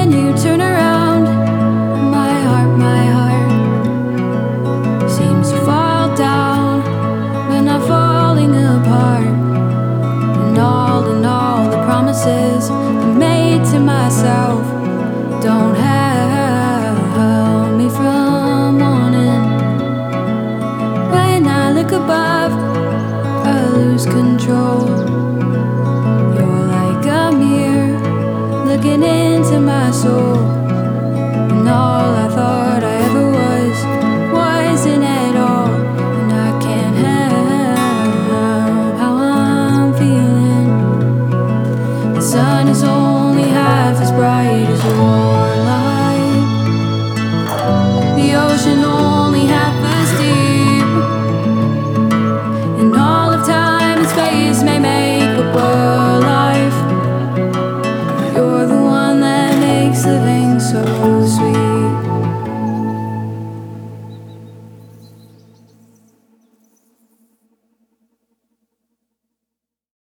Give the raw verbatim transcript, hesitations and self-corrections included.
when you turn around, my heart, my heart seems to fall down, but not falling apart. And all in all, the promises I made to myself don't help me from morning. When I look above, I lose control. You're like a mirror looking into my soul.